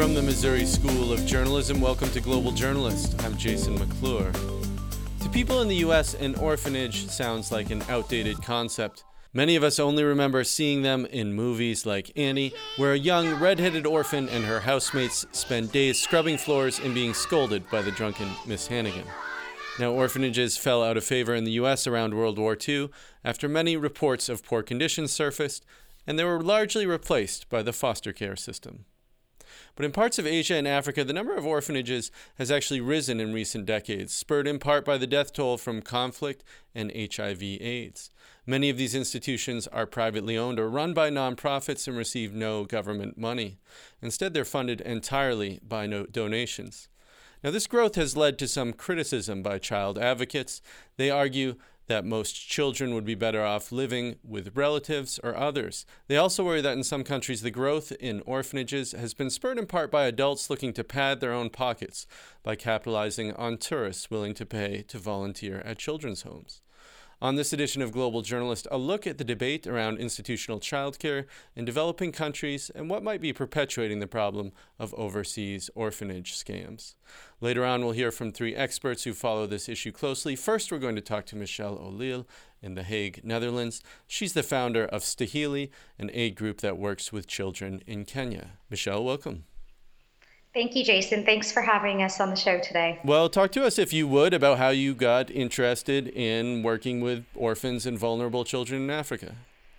From the Missouri School of Journalism, welcome to Global Journalist. I'm Jason McClure. To people in the U.S., an orphanage sounds like an outdated concept. Many of us only remember seeing them in movies like Annie, where a young red-headed orphan and her housemates spend days scrubbing floors and being scolded by the drunken Miss Hannigan. Now, orphanages fell out of favor in the U.S. around World War II after many reports of poor conditions surfaced, and they were largely replaced by the foster care system. But in parts of Asia and Africa, the number of orphanages has actually risen in recent decades, spurred in part by the death toll from conflict and HIV/AIDS. Many of these institutions are privately owned or run by nonprofits and receive no government money. Instead, they're funded entirely by donations. Now, this growth has led to some criticism by child advocates. They argue that most children would be better off living with relatives or others. They also worry that in some countries, the growth in orphanages has been spurred in part by adults looking to pad their own pockets by capitalizing on tourists willing to pay to volunteer at children's homes. On this edition of Global Journalist, a look at the debate around institutional childcare in developing countries and what might be perpetuating the problem of overseas orphanage scams. Later on, we'll hear from three experts who follow this issue closely. First, we're going to talk to Michelle O'Leal in The Hague, Netherlands. She's the founder of Stahili, an aid group that works with children in Kenya. Michelle, welcome. Thank you, Jason. Thanks for having us on the show today. Well, talk to us, if you would, about how you got interested in working with orphans and vulnerable children in Africa.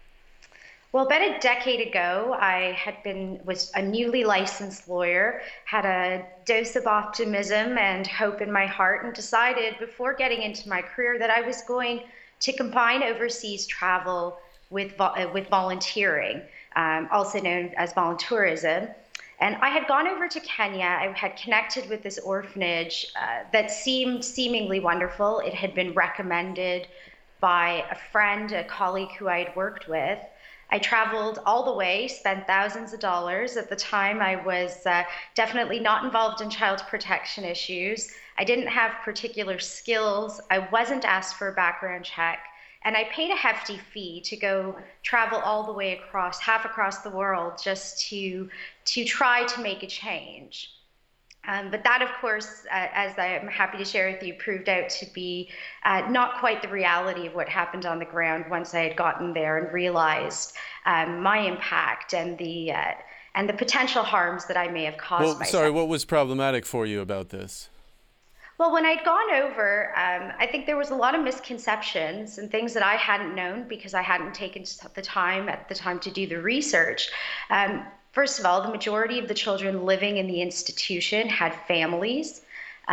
Well, about a decade ago, I was a newly licensed lawyer, had a dose of optimism and hope in my heart, and decided before getting into my career that I was going to combine overseas travel with volunteering, also known as voluntourism. And I had gone over to Kenya. I had connected with this orphanage that seemed seemingly wonderful. It had been recommended by a friend, a colleague who I had worked with. I traveled all the way, spent thousands of dollars. At the time, I was definitely not involved in child protection issues. I didn't have particular skills. I wasn't asked for a background check. And I paid a hefty fee to go travel all the way half across the world, just to try to make a change. But that, of course, as I'm happy to share with you, proved out to be not quite the reality of what happened on the ground once I had gotten there and realized my impact and the potential harms that I may have caused myself. Sorry, what was problematic for you about this? Well, when I'd gone over, I think there was a lot of misconceptions and things that I hadn't known because I hadn't taken the time at the time to do the research. First of all, the majority of the children living in the institution had families,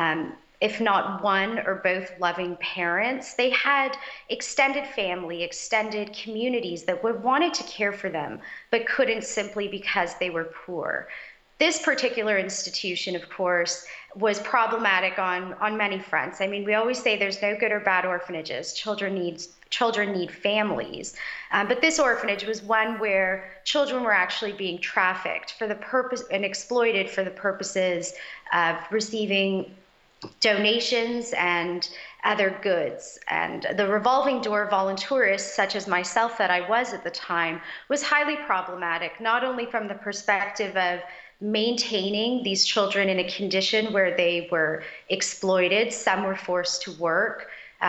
if not one or both loving parents. They had extended family, extended communities that wanted to care for them, but couldn't simply because they were poor. This particular institution, of course, was problematic on many fronts. I mean, we always say there's no good or bad orphanages. Children need families. But this orphanage was one where children were actually being trafficked for the purpose and exploited for the purposes of receiving donations and other goods. And the revolving door volunteerists, such as myself that I was at the time, was highly problematic, not only from the perspective of maintaining these children in a condition where they were exploited, some were forced to work,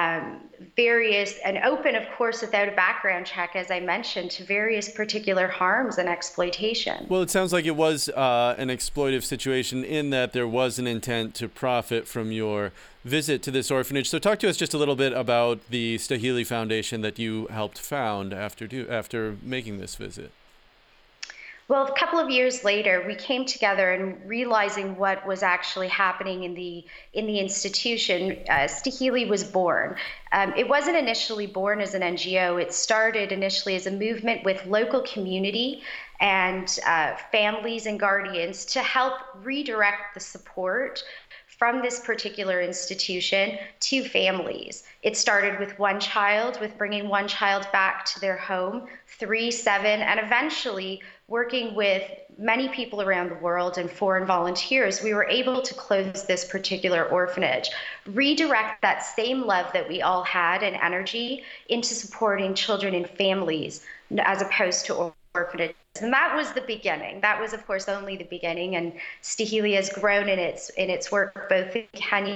various, and open, of course, without a background check, as I mentioned, to various particular harms and exploitation. Well, it sounds like it was an exploitive situation in that there was an intent to profit from your visit to this orphanage. So talk to us just a little bit about the Stahili Foundation that you helped found after making this visit. Well, a couple of years later, we came together and realizing what was actually happening in the institution, Stahili was born. It wasn't initially born as an NGO. It started initially as a movement with local community and families and guardians to help redirect the support from this particular institution to families. It started with one child, with bringing one child back to their home, 3, 7, and eventually working with many people around the world and foreign volunteers, we were able to close this particular orphanage, redirect that same love that we all had and energy into supporting children and families as opposed to orphanages. And that was the beginning. That was, of course, only the beginning. And Stahili has grown in its work both in Kenya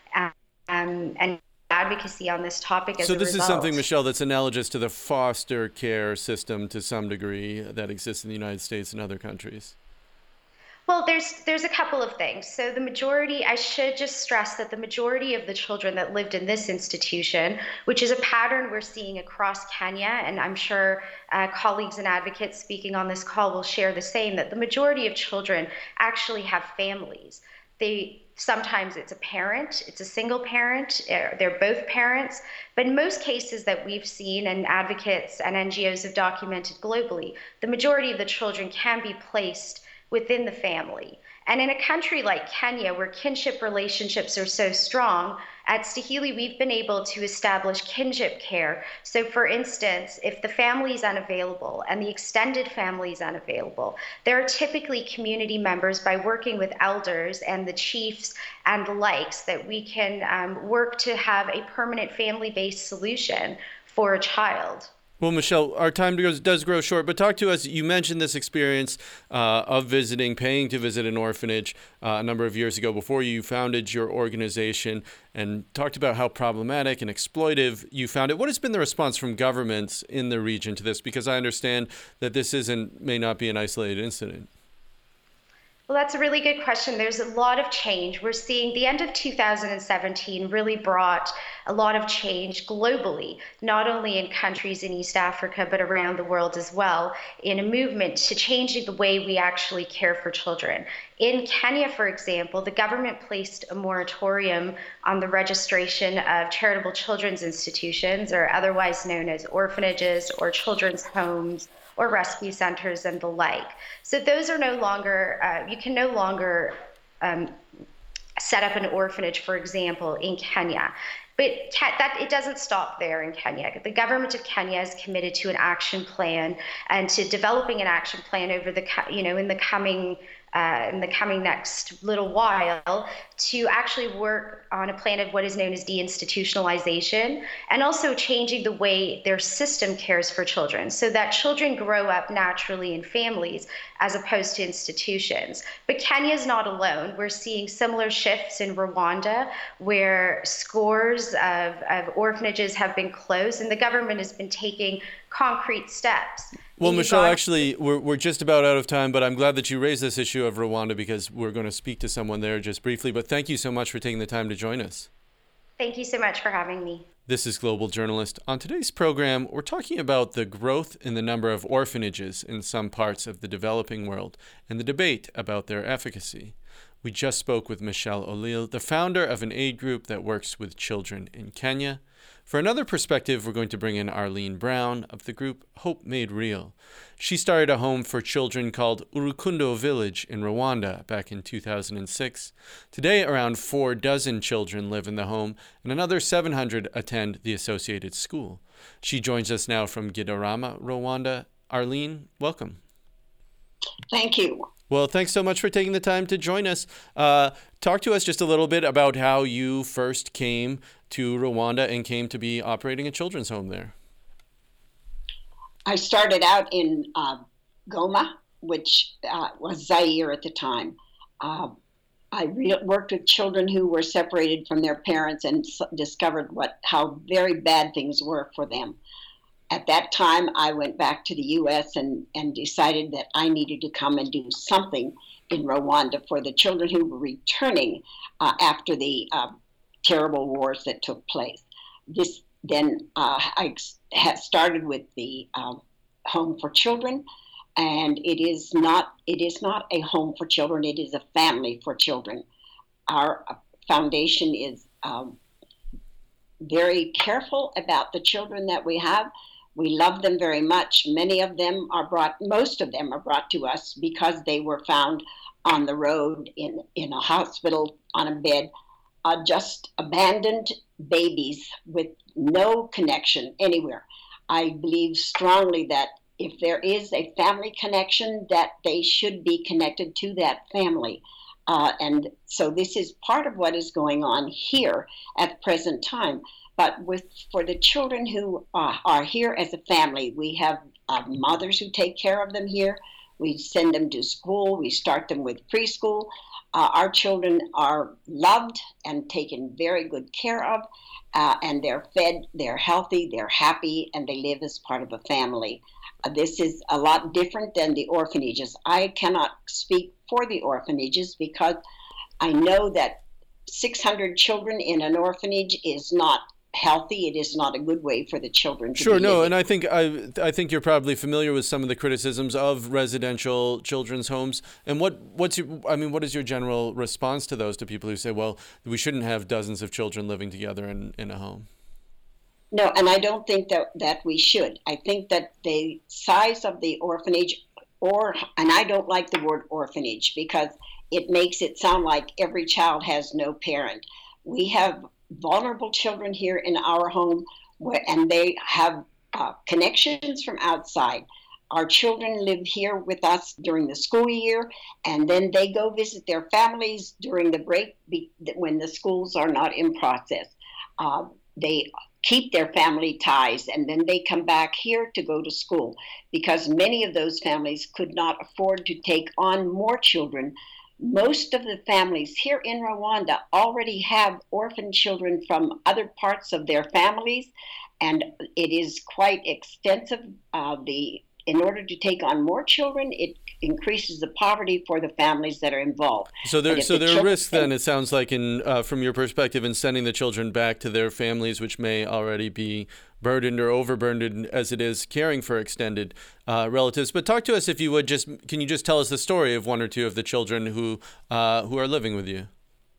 and advocacy on this topic as a result. So this is something, Michelle, that's analogous to the foster care system to some degree that exists in the United States and other countries. Well, there's a couple of things. So the majority, I should just stress that the majority of the children that lived in this institution, which is a pattern we're seeing across Kenya, and I'm sure colleagues and advocates speaking on this call will share the same, that the majority of children actually have families. Sometimes it's a parent, it's a single parent, they're both parents, but in most cases that we've seen and advocates and NGOs have documented globally, the majority of the children can be placed within the family. And in a country like Kenya, where kinship relationships are so strong, at Stahili, we've been able to establish kinship care. So for instance, if the family is unavailable and the extended family is unavailable, there are typically community members, by working with elders and the chiefs and the likes, that we can work to have a permanent family-based solution for a child. Well, Michelle, our time does grow short, but talk to us. You mentioned this experience of paying to visit an orphanage a number of years ago before you founded your organization, and talked about how problematic and exploitive you found it. What has been the response from governments in the region to this? Because I understand that this may not be an isolated incident. Well, that's a really good question. There's a lot of change. We're seeing the end of 2017 really brought a lot of change globally, not only in countries in East Africa, but around the world as well, in a movement to changing the way we actually care for children. In Kenya, for example, the government placed a moratorium on the registration of charitable children's institutions, or otherwise known as orphanages or children's homes, or rescue centers and the like. So those are no longer, you can no longer set up an orphanage, for example, in Kenya. But it doesn't stop there in Kenya. The government of Kenya is committed to an action plan and to developing an action plan over in the coming next little while, to actually work on a plan of what is known as deinstitutionalization, and also changing the way their system cares for children, so that children grow up naturally in families as opposed to institutions. But Kenya is not alone. We're seeing similar shifts in Rwanda, where scores of orphanages have been closed, and the government has been taking concrete steps. Well, Michelle, actually, we're just about out of time, but I'm glad that you raised this issue of Rwanda, because we're going to speak to someone there just briefly. But thank you so much for taking the time to join us. Thank you so much for having me. This is Global Journalist. On today's program, we're talking about the growth in the number of orphanages in some parts of the developing world and the debate about their efficacy. We just spoke with Michelle Olile, the founder of an aid group that works with children in Kenya. For another perspective, we're going to bring in Arlene Brown of the group Hope Made Real. She started a home for children called Urukundo Village in Rwanda back in 2006. Today, around 40 children live in the home, and another 700 attend the associated school. She joins us now from Gitarama, Rwanda. Arlene, welcome. Thank you. Well, thanks so much for taking the time to join us. Talk to us just a little bit about how you first came to Rwanda and came to be operating a children's home there. I started out in Goma, which was Zaire at the time. I worked with children who were separated from their parents and discovered how very bad things were for them. At that time, I went back to the U.S. and decided that I needed to come and do something in Rwanda for the children who were returning after the terrible wars that took place. I had started with the Home for Children, and it is not a home for children. It is a family for children. Our foundation is very careful about the children that we have. We love them very much. Most of them are brought to us because they were found on the road, in a hospital, on a bed, just abandoned babies with no connection anywhere. I believe strongly that if there is a family connection, that they should be connected to that family. And so this is part of what is going on here at the present time. But for the children who are here as a family, we have mothers who take care of them here. We send them to school. We start them with preschool. Our children are loved and taken very good care of, and they're fed, they're healthy, they're happy, and they live as part of a family. This is a lot different than the orphanages. I cannot speak for the orphanages because I know that 600 children in an orphanage is not healthy. It is not a good way for the children to Sure, be no, living. and I think you're probably familiar with some of the criticisms of residential children's homes. And what is your general response to those, to people who say, well, we shouldn't have dozens of children living together in a home? No, and I don't think that we should. I think that the size of the orphanage, and I don't like the word orphanage because it makes it sound like every child has no parent. We have vulnerable children here in our home, and they have connections from outside. Our children live here with us during the school year, and then they go visit their families during the break when the schools are not in process. They keep their family ties, and then they come back here to go to school because many of those families could not afford to take on more children. Most of the families here in Rwanda already have orphan children from other parts of their families, and it is quite extensive. In order to take on more children, it increases the poverty for the families that are involved. So there are risks then, it sounds like, from your perspective, in sending the children back to their families, which may already be burdened or overburdened as it is caring for extended relatives. But talk to us, if you would, can you just tell us the story of one or two of the children who are living with you?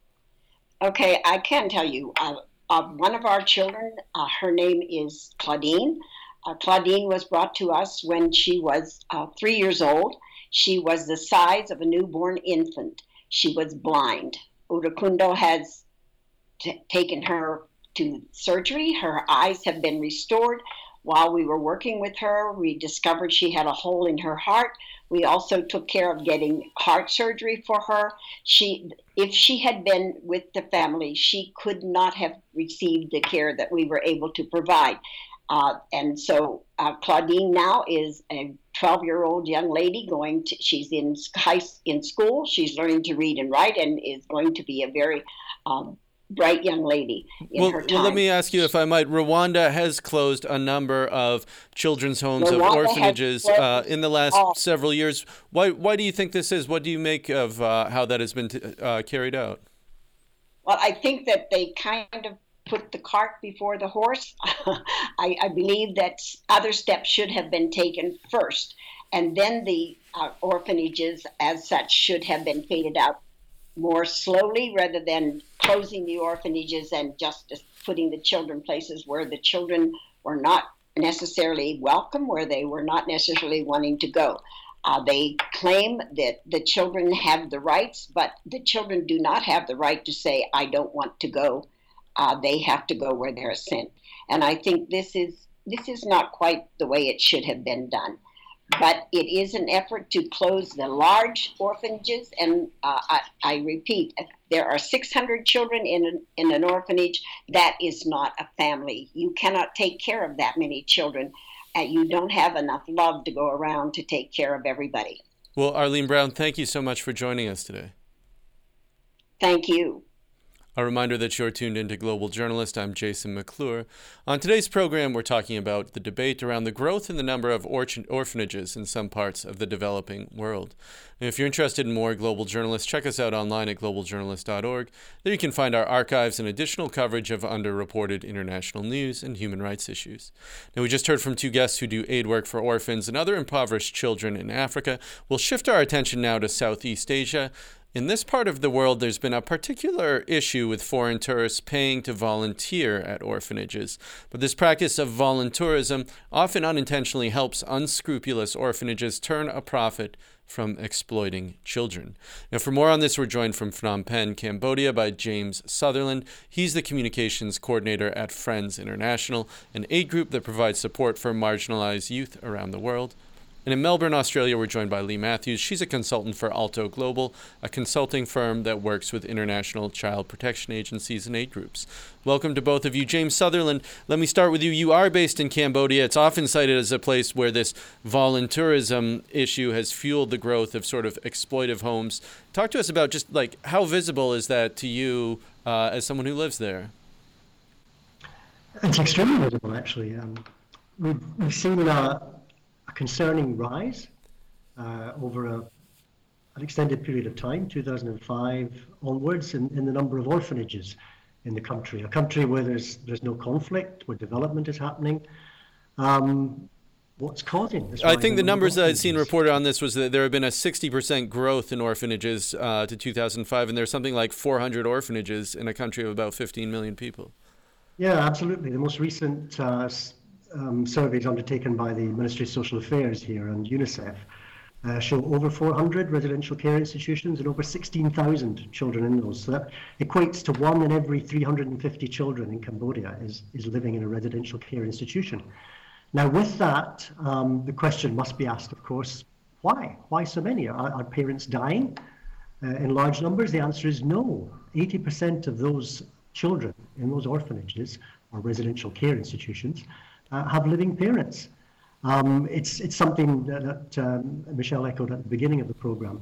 Okay, I can tell you. One of our children, her name is Claudine. Claudine was brought to us when she was 3 years old. She was the size of a newborn infant. She was blind. Urukundo has taken her to surgery. Her eyes have been restored. While we were working with her, we discovered she had a hole in her heart. We also took care of getting heart surgery for her. If she had been with the family, she could not have received the care that we were able to provide. And so Claudine now is a 12-year-old young lady she's in school. She's learning to read and write and is going to be a very bright young lady in her time. Well, let me ask you, if I might. Rwanda has closed a number of children's homes, of orphanages in the last several years. Why do you think this is? What do you make of how that has been carried out? Well, I think that they kind of put the cart before the horse. I believe that other steps should have been taken first, and then the orphanages as such should have been faded out more slowly rather than closing the orphanages and just putting the children places where the children were not necessarily welcome, where they were not necessarily wanting to go. They claim that the children have the rights, but the children do not have the right to say, I don't want to go. They have to go where they're sent. And I think this is not quite the way it should have been done. But it is an effort to close the large orphanages. And I repeat, there are 600 children in an orphanage. That is not a family. You cannot take care of that many children. You don't have enough love to go around to take care of everybody. Well, Arlene Brown, thank you so much for joining us today. Thank you. A reminder that you're tuned into Global Journalist. I'm Jason McClure. On today's program, we're talking about the debate around the growth in the number of orphanages in some parts of the developing world. And if you're interested in more Global Journalist, check us out online at globaljournalist.org. There you can find our archives and additional coverage of underreported international news and human rights issues. Now, we just heard from two guests who do aid work for orphans and other impoverished children in Africa. We'll shift our attention now to Southeast Asia. In this part of the world, there's been a particular issue with foreign tourists paying to volunteer at orphanages. But this practice of voluntourism often unintentionally helps unscrupulous orphanages turn a profit from exploiting children. Now, for more on this, we're joined from Phnom Penh, Cambodia, by James Sutherland. He's the communications coordinator at Friends International, an aid group that provides support for marginalized youth around the world. And in Melbourne, Australia, we're joined by Leigh Matthews. She's a consultant for Alto Global, a consulting firm that works with international child protection agencies and aid groups. Welcome to both of you. James Sutherland, let me start with you. You are based in Cambodia. It's often cited as a place where this voluntourism issue has fueled the growth of sort of exploitive homes. Talk to us about just like how visible is that to you as someone who lives there? It's extremely visible, actually. We've seen a concerning rise over an extended period of time, 2005 onwards, in the number of orphanages in the country. A country where there's no conflict, where development is happening. What's causing this? I think the numbers that I'd seen reported on this was that there have been a 60% growth in orphanages to 2005, and there's something like 400 orphanages in a country of about 15 million people. Yeah, absolutely. The most recent surveys undertaken by the Ministry of Social Affairs here and UNICEF show over 400 residential care institutions and over 16,000 children in those. So that equates to 1 in every 350 children in Cambodia is living in a residential care institution. Now, with that, the question must be asked, of course, why? Why so many? Are parents dying in large numbers? The answer is no. 80% of those children in those orphanages or residential care institutions have living parents. It's something that Michelle echoed at the beginning of the program.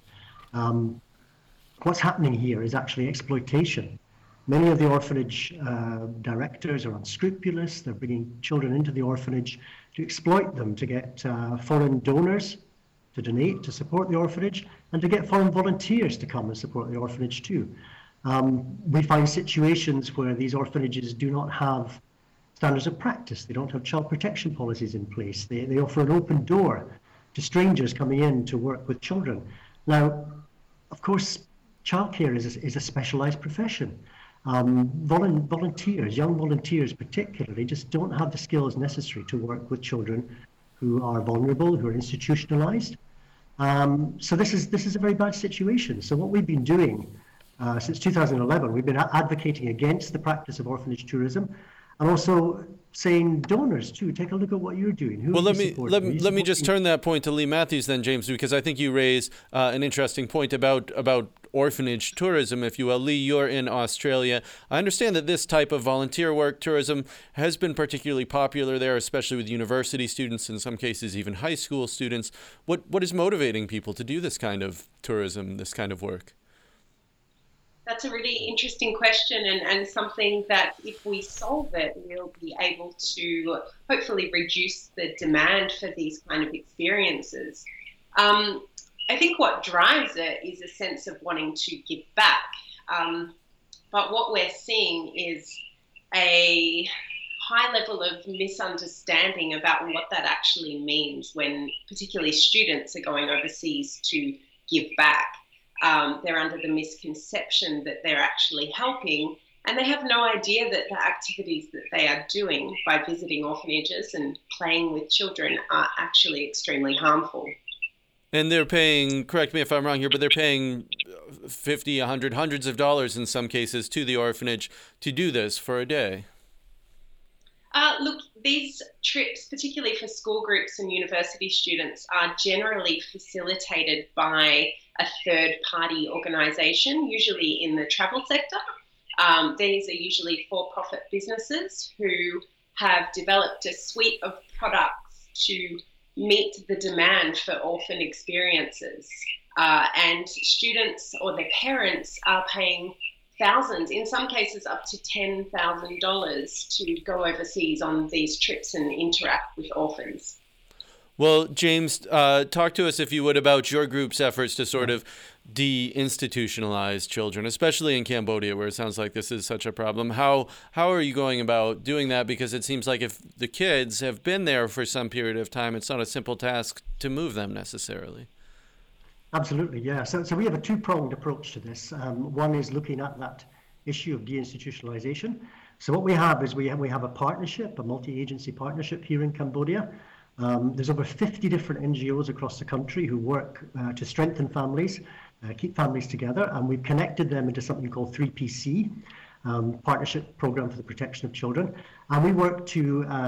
What's happening here is actually exploitation. Many of the orphanage directors are unscrupulous. They're bringing children into the orphanage to exploit them, to get foreign donors to donate, to support the orphanage, and to get foreign volunteers to come and support the orphanage too. We find situations where these orphanages do not have standards of practice. They don't have child protection policies in place. They offer an open door to strangers coming in to work with children. Now, of course, childcare is a specialized profession. Volunteers, young volunteers particularly, just don't have the skills necessary to work with children who are vulnerable, who are institutionalized. So this is a very bad situation. So what we've been doing since 2011, we've been advocating against the practice of orphanage tourism, and also saying donors too, take a look at what you're doing. Well, let me just turn that point to Leigh Matthews then, James, because I think you raise an interesting point about orphanage tourism, if you will. Leigh, you're in Australia. I understand that this type of volunteer work tourism has been particularly popular there, especially with university students, in some cases even high school students. What is motivating people to do this kind of tourism, this kind of work? That's a really interesting question and something that if we solve it, we'll be able to hopefully reduce the demand for these kind of experiences. I think what drives it is a sense of wanting to give back. But what we're seeing is a high level of misunderstanding about what that actually means when particularly students are going overseas to give back. They're under the misconception that they're actually helping, and they have no idea that the activities that they are doing by visiting orphanages and playing with children are actually extremely harmful. And they're paying, correct me if I'm wrong here, but they're paying $50, $100, hundreds of dollars in some cases to the orphanage to do this for a day. Look, these trips, particularly for school groups and university students, are generally facilitated by a third-party organisation, usually in the travel sector. These are usually for-profit businesses who have developed a suite of products to meet the demand for orphan experiences. And students or their parents are paying thousands, in some cases up to $10,000 to go overseas on these trips and interact with orphans. Well, James, talk to us, if you would, about your group's efforts to sort of de-institutionalize children, especially in Cambodia, where it sounds like this is such a problem. How are you going about doing that? Because it seems like if the kids have been there for some period of time, it's not a simple task to move them necessarily. Absolutely, yeah. So we have a two-pronged approach to this. One is looking at that issue of deinstitutionalization. So what we have is we have a partnership, a multi-agency partnership here in Cambodia. There's over 50 different NGOs across the country who work to strengthen families, keep families together, and we've connected them into something called 3PC, Partnership Program for the Protection of Children. And we work to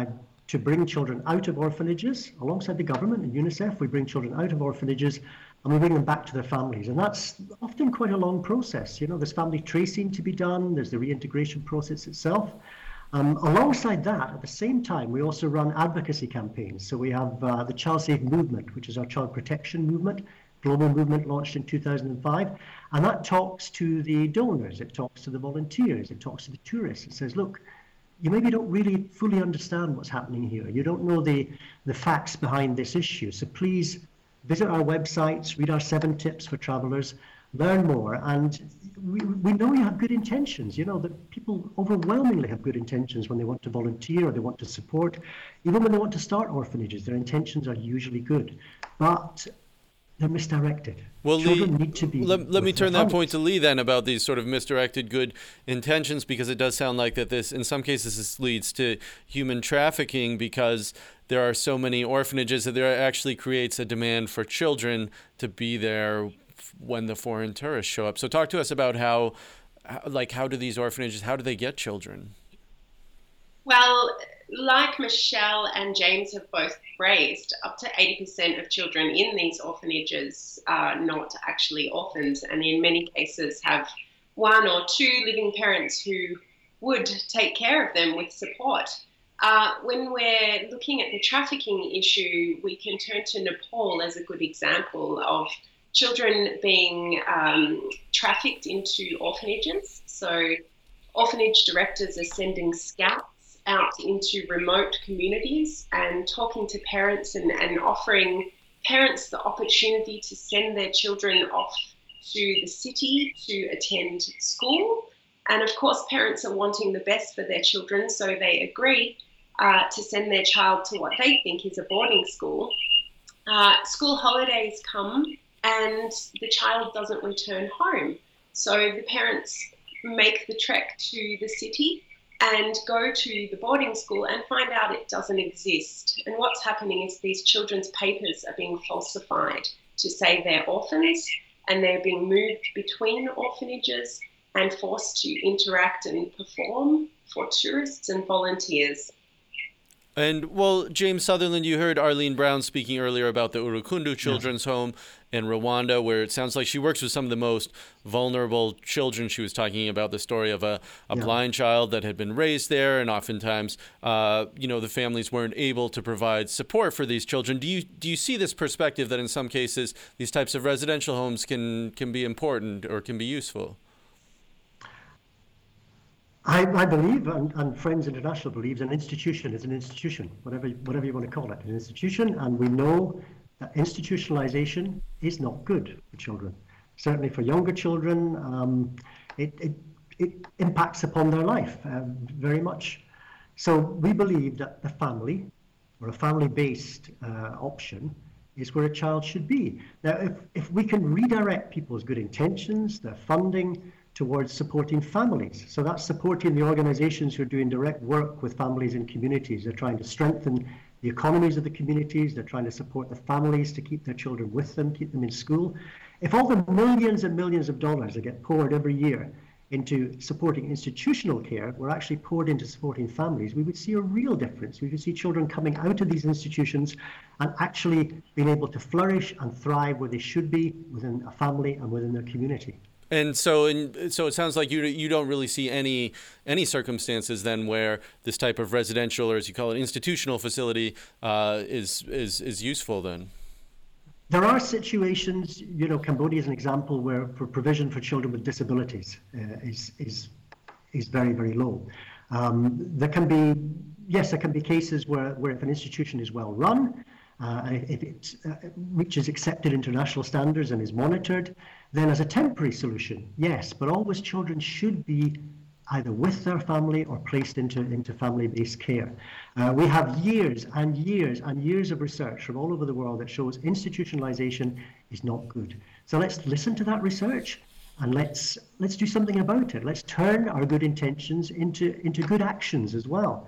to bring children out of orphanages. Alongside the government and UNICEF, we bring children out of orphanages and we bring them back to their families. And that's often quite a long process. There's family tracing to be done, there's the reintegration process itself. Alongside that, at the same time, we also run advocacy campaigns. So we have the Child Safe Movement, which is our child protection movement, global movement launched in 2005. And that talks to the donors, it talks to the volunteers, it talks to the tourists. It says, look, you maybe don't really fully understand what's happening here. You don't know the facts behind this issue. So please visit our websites, read our 7 tips for travelers, learn more. And we know you have good intentions. That people overwhelmingly have good intentions when they want to volunteer or they want to support. Even when they want to start orphanages, their intentions are usually good. But they're misdirected. Well, children Lee, need to be. let me turn that point to Lee then about these sort of misdirected good intentions, because it does sound like that this, in some cases, this leads to human trafficking because there are so many orphanages that there actually creates a demand for children to be there when the foreign tourists show up. So talk to us about how do these orphanages, how do they get children? Well, like Michelle and James have both raised, up to 80% of children in these orphanages are not actually orphans, and in many cases have 1 or 2 living parents who would take care of them with support. When we're looking at the trafficking issue, we can turn to Nepal as a good example of children being trafficked into orphanages. So orphanage directors are sending scouts out into remote communities and talking to parents and offering parents the opportunity to send their children off to the city to attend school. And of course, parents are wanting the best for their children, so they agree to send their child to what they think is a boarding school. School holidays come and the child doesn't return home. So the parents make the trek to the city and go to the boarding school and find out it doesn't exist. And what's happening is these children's papers are being falsified to say they're orphans, and they're being moved between orphanages and forced to interact and perform for tourists and volunteers. And, well, James Sutherland, you heard Arlene Brown speaking earlier about the Urukundu Children's Home in Rwanda, where it sounds like she works with some of the most vulnerable children. She was talking about the story of a blind child that had been raised there, and oftentimes, the families weren't able to provide support for these children. Do you see this perspective that in some cases these types of residential homes can be important or can be useful? I believe, and Friends International believes, an institution is an institution, whatever you want to call it, an institution, and we know that institutionalization is not good for children. Certainly for younger children, it impacts upon their life very much. So we believe that the family, or a family-based option, is where a child should be. Now, if we can redirect people's good intentions, their funding, towards supporting families. So that's supporting the organizations who are doing direct work with families and communities. They're trying to strengthen the economies of the communities. They're trying to support the families to keep their children with them, keep them in school. If all the millions and millions of dollars that get poured every year into supporting institutional care were actually poured into supporting families, we would see a real difference. We would see children coming out of these institutions and actually being able to flourish and thrive where they should be within a family and within their community. And so it sounds like you don't really see any circumstances then where this type of residential, or as you call it, institutional facility is useful then. There are situations, Cambodia is an example where for provision for children with disabilities is very, very low. There can be cases where if an institution is well run, if it reaches accepted international standards and is monitored, then as a temporary solution, yes, but always children should be either with their family or placed into family-based care. We have years and years and years of research from all over the world that shows institutionalization is not good. So let's listen to that research and let's do something about it. Let's turn our good intentions into good actions as well.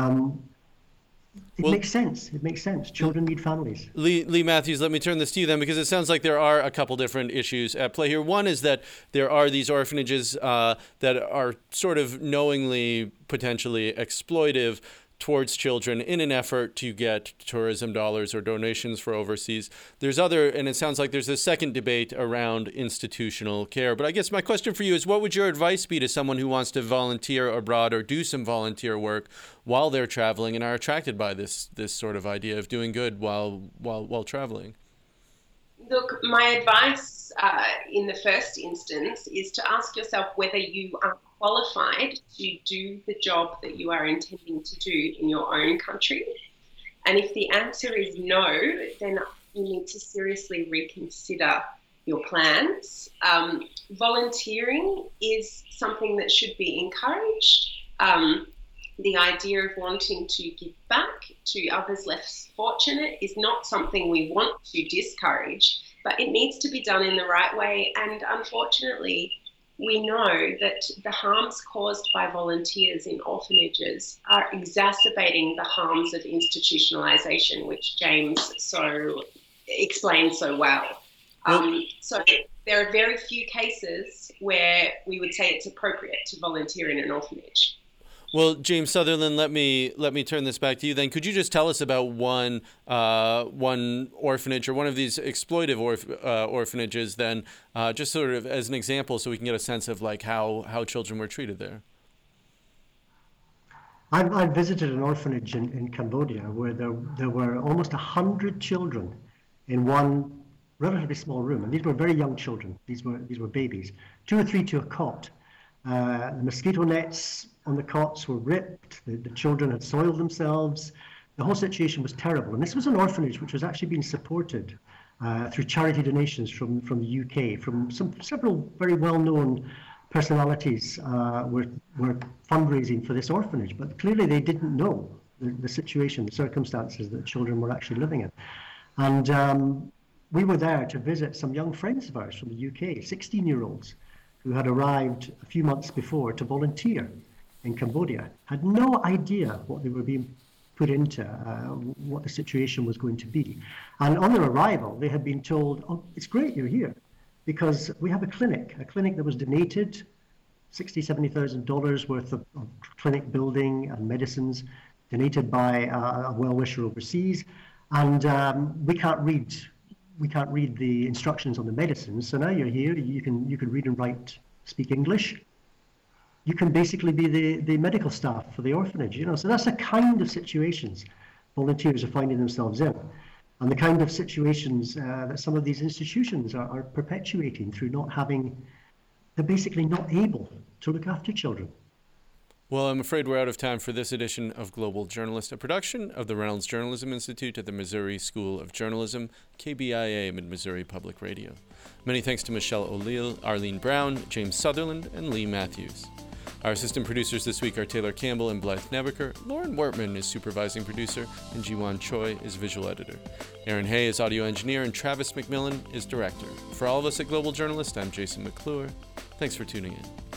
It makes sense. It makes sense. Children need families. Lee Matthews, let me turn this to you then, because it sounds like there are a couple different issues at play here. One is that there are these orphanages that are sort of knowingly, potentially exploitive towards children in an effort to get tourism dollars or donations for overseas. There's other, and it sounds like there's a second debate around institutional care. But I guess my question for you is, what would your advice be to someone who wants to volunteer abroad or do some volunteer work while they're traveling and are attracted by this sort of idea of doing good while traveling? Look, my advice in the first instance is to ask yourself whether you are qualified to do the job that you are intending to do in your own country. And if the answer is no, then you need to seriously reconsider your plans. Volunteering is something that should be encouraged. The idea of wanting to give back to others less fortunate is not something we want to discourage, but it needs to be done in the right way. And unfortunately, we know that the harms caused by volunteers in orphanages are exacerbating the harms of institutionalization, which James explained so well. So there are very few cases where we would say it's appropriate to volunteer in an orphanage. Well, James Sutherland, let me turn this back to you then. Could you just tell us about one orphanage or one of these exploitive orphanages then, just sort of as an example, so we can get a sense of like how children were treated there? I visited an orphanage in Cambodia where there were almost 100 children in one relatively small room, and these were very young children. These were babies, 2 or 3 to a cot. The mosquito nets on the cots were ripped. The children had soiled themselves. The whole situation was terrible. And this was an orphanage which was actually being supported through charity donations from the UK, from several very well-known personalities were fundraising for this orphanage. But clearly they didn't know the situation, the circumstances that children were actually living in. And we were there to visit some young friends of ours from the UK, 16-year-olds, who had arrived a few months before to volunteer in Cambodia, had no idea what they were being put into, what the situation was going to be. And on their arrival, they had been told, oh, it's great you're here, because we have a clinic that was donated, $60,000, $70,000 worth of clinic building and medicines, donated by a well-wisher overseas, and we can't read the instructions on the medicines. So now you're here, you can read and write, speak English. You can basically be the medical staff for the orphanage, So that's the kind of situations volunteers are finding themselves in, and the kind of situations that some of these institutions are perpetuating through they're basically not able to look after children. Well, I'm afraid we're out of time for this edition of Global Journalist, a production of the Reynolds Journalism Institute at the Missouri School of Journalism, KBIA Mid-Missouri Public Radio. Many thanks to Michelle O'Leal, Arlene Brown, James Sutherland, and Lee Matthews. Our assistant producers this week are Taylor Campbell and Blythe Nebeker. Lauren Wortman is supervising producer, and Jiwan Choi is visual editor. Aaron Hay is audio engineer, and Travis McMillan is director. For all of us at Global Journalist, I'm Jason McClure. Thanks for tuning in.